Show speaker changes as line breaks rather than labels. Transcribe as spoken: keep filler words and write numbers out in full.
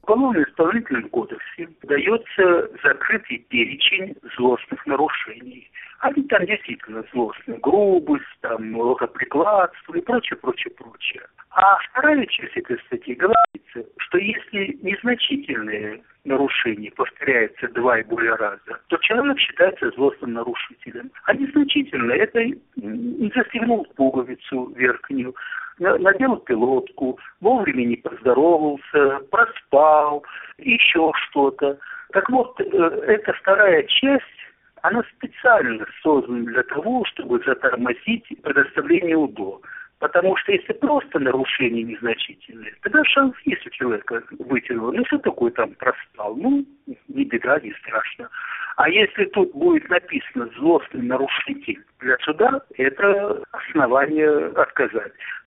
Уголовно-исполнительном кодексе дается закрытый перечень злостных нарушений. Они там действительно злостные, грубость, там, рукоприкладство и прочее, прочее, прочее. А вторая часть этой статьи говорится, что если незначительные нарушения повторяются два и более раза, то человек считается злостным нарушителем. А незначительные — это не застегнул пуговицу верхнюю, надел пилотку, вовремя не поздоровался, проспал, еще что-то. Так вот, эта вторая часть, она специально создана для того, чтобы затормозить предоставление УДО. Потому что если просто нарушения незначительные, тогда шанс есть у человека вытянул. Ну, что такое там проспал? Ну, не беда, не страшно. А если тут будет написано «злостный нарушитель», для суда это основание отказать.